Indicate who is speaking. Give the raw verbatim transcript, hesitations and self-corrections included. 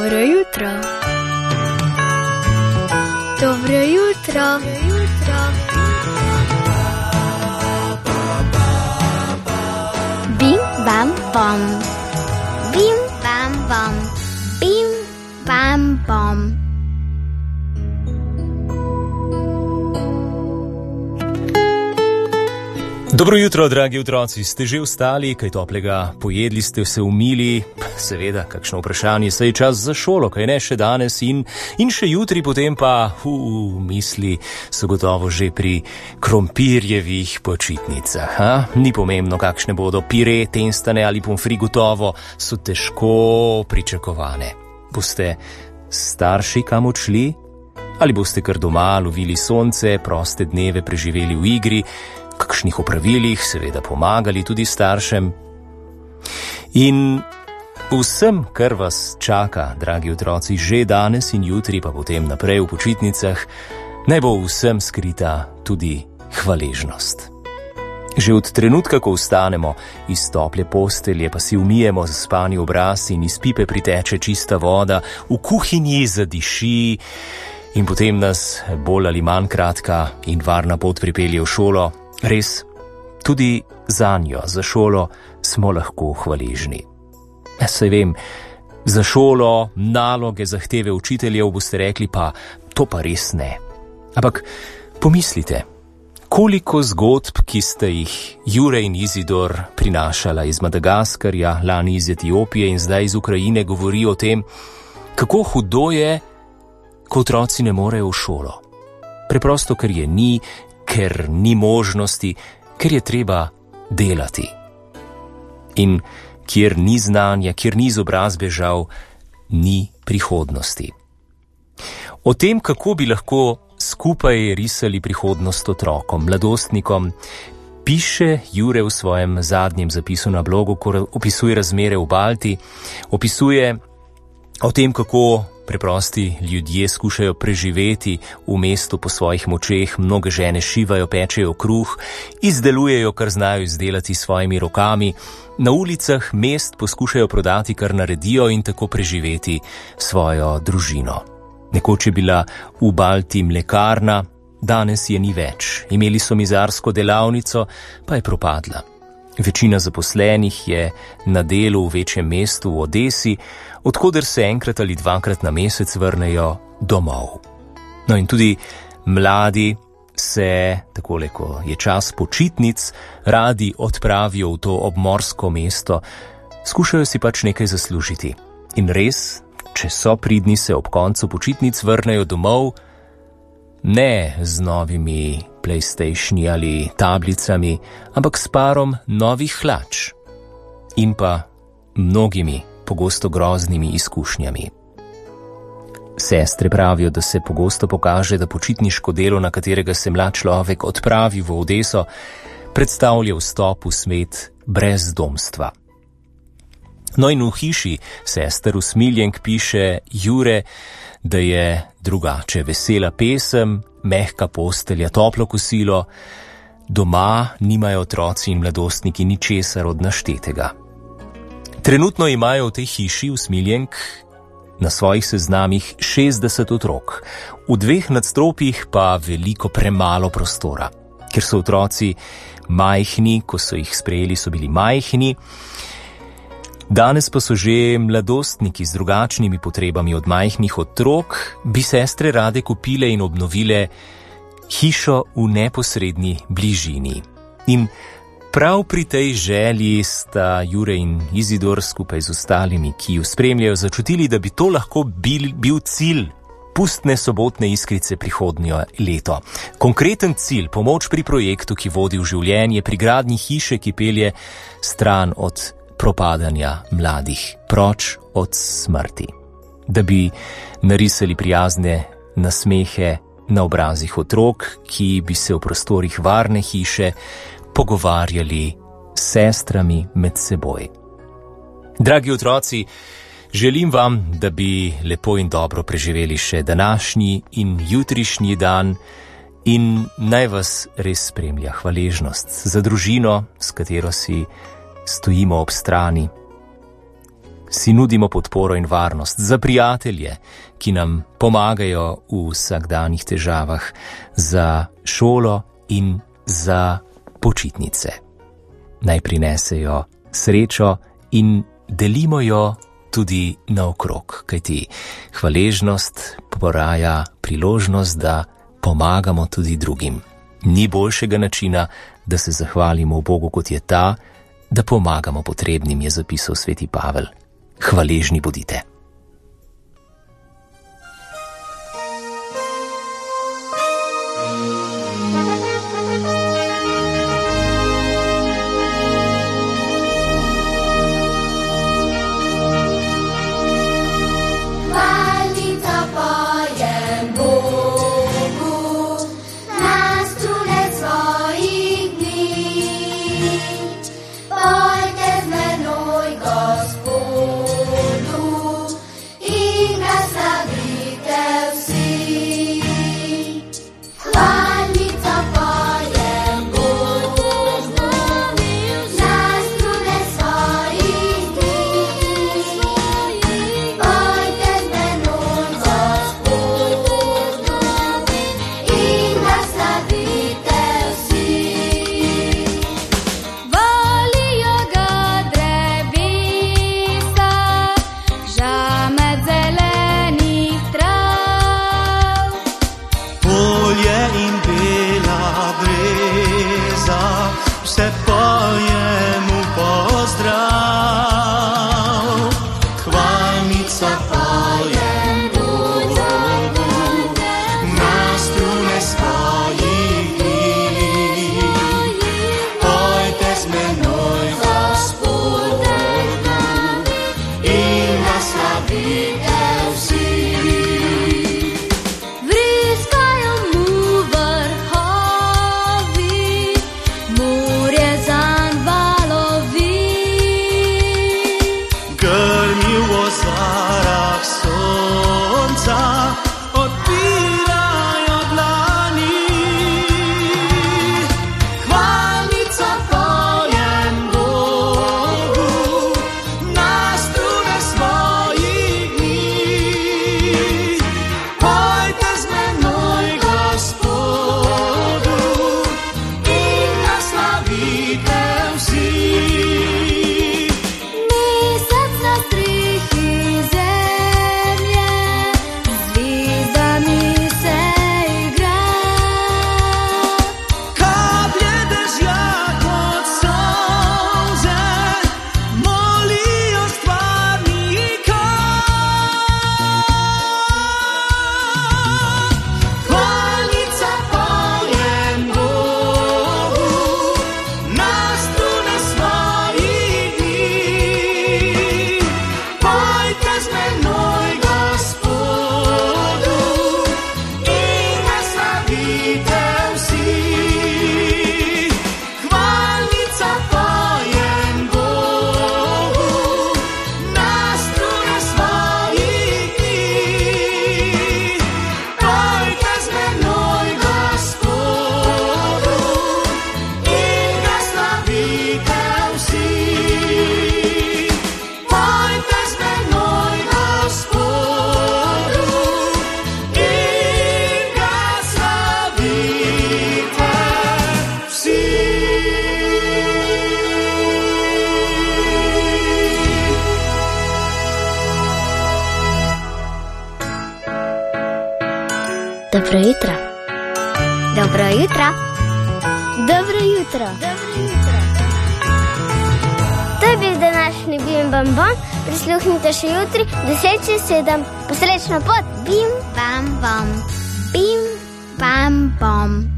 Speaker 1: Dobro jutro. Dobro jutro. Bim, bam, bom. Bim, bam, bom. Bim, bam, bom.
Speaker 2: Dobro jutro, dragi otroci, ste že vstali, kaj toplega pojedli, ste se umili, seveda, kakšno vprašanje, saj je čas za šolo, kaj ne, še danes in, in še jutri, potem pa, uh, misli so gotovo že pri krompirjevih počitnicah, ha? Ni pomembno, kakšne bodo pire, tenstane ali pomfri, gotovo so težko pričakovane. Boste starši kam odšli? Ali boste kar doma lovili sonce, proste dneve preživeli v igri, kakšnih opravilih, seveda pomagali tudi staršem. In vsem, kar vas čaka, dragi otroci, že danes in jutri, pa potem naprej v počitnicah, naj bo vsem skrita tudi hvaležnost. Že od trenutka, ko vstanemo iz tople postelje, pa si umijemo zaspani obraz in iz pipe priteče čista voda, v kuhinji zadiši in potem nas bolj ali manj kratka in varna pot pripelje v šolo, res, tudi zanjo, za šolo, smo lahko hvaležni. Saj vem, za šolo, naloge, zahteve učiteljev boste rekli, pa to pa res ne. Ampak pomislite, koliko zgodb, ki ste jih Jure in Izidor prinašala iz Madagaskarja, lani iz Etiopije in zdaj iz Ukrajine, govori o tem, kako hudo je, ko otroci ne morejo v šolo. Preprosto, ker je ni, ker ni možnosti, ker je treba delati. In kjer ni znanja, kjer ni izobrazbe, žal, ni prihodnosti. O tem, kako bi lahko skupaj risali prihodnost otrokom, mladostnikom, piše Jure v svojem zadnjem zapisu na blogu, ko opisuje razmere v Balti, opisuje o tem, kako preprosti ljudje skušajo preživeti v mestu po svojih močeh, mnoge žene šivajo, pečejo kruh, izdelujejo, kar znajo izdelati s svojimi rokami, na ulicah mest poskušajo prodati, kar naredijo in tako preživeti svojo družino. Nekoč je bila v Balti mlekarna, danes je ni več. Imeli so mizarsko delavnico, pa je propadla. Večina zaposlenih je na delu v večjem mestu v Odesi, odkoder se enkrat ali dvakrat na mesec vrnejo domov. No in tudi mladi se, takole ko je čas počitnic, radi odpravijo v to obmorsko mesto, skušajo si pač nekaj zaslužiti. In res, če so pridni, se ob koncu počitnic vrnejo domov, ne z novimi PlayStationi ali tablicami, ampak s parom novih hlač in pa mnogimi pogosto groznimi izkušnjami. Sestre pravijo, da se pogosto pokaže, da počitniško delo, na katerega se mlad človek odpravi v Odeso, predstavlja vstop v svet brezdomstva. No in v hiši sester Usmiljenk piše Jure, da je drugače, vesela pesem, mehka postelja, toplo kosilo, doma nimajo otroci in mladostniki ničesar od naštetega. Trenutno imajo v tej hiši Usmiljenk na svojih seznamih šestdeset otrok, v dveh nadstropjih pa veliko premalo prostora. Ker so otroci majhni, ko so jih sprejeli, so bili majhni, danes pa so že mladostniki z drugačnimi potrebami od majhnih otrok, bi sestre rade kupile in obnovile hišo v neposredni bližini. In prav pri tej želji sta Jure in Izidor skupaj z ostalimi, ki ju spremljajo, začutili, da bi to lahko bil, bil cilj pustne sobotne iskrice prihodnjo leto. Konkreten cilj, pomoč pri projektu, ki vodi v življenje, pri gradnji hiše, ki pelje stran od propadanja mladih, proč od smrti. Da bi narisali prijazne nasmehe na obrazih otrok, ki bi se v prostorih varne hiše pogovarjali s sestrami med seboj. Dragi otroci, želim vam, da bi lepo in dobro preživeli še današnji in jutrišnji dan in naj vas res spremlja hvaležnost za družino, s katero si stojimo ob strani. si nudimo podporo in varnost, za prijatelje, ki nam pomagajo v vsakdanjih težavah, za šolo in za počitnice. Naj prinesejo srečo in delimo jo tudi naokrog, kajti hvaležnost poraja priložnost, da pomagamo tudi drugim. Ni boljšega načina, da se zahvalimo Bogu, kot je ta, da pomagamo potrebnim, je zapisal sveti Pavel. Hvaležni bodite.
Speaker 1: Dobro jutro. Dobro jutro. Dobro jutro. Dobro jutro. To je bil današnji Bim Bam Bom. Prisluhnite še jutri, deset čez sedem. Posrečno pot. Bim Bam Bom. Bim Bam Bom.